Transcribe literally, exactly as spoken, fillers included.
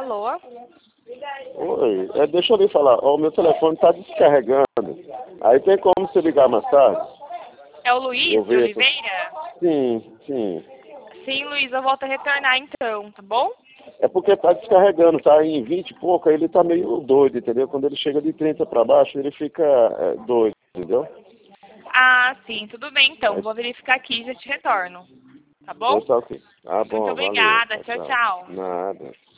Alô? Oi, é, deixa eu lhe falar, ó, o meu telefone está descarregando. Aí tem como você ligar mais tarde? É o Luiz Eu de vejo. Oliveira? Sim, sim. Sim, Luiz, eu volto a retornar então, tá bom? É porque está descarregando, tá em vinte e pouco, aí ele tá meio doido, entendeu? Quando ele chega de trinta para baixo, ele fica é, doido, entendeu? Ah, sim, tudo bem então. Aí, Vou verificar aqui e já te retorno. Tá bom? pois tá ok. Ah, Muito bom, valeu. obrigada. Tchau, Tchau, tchau. tchau. Nada.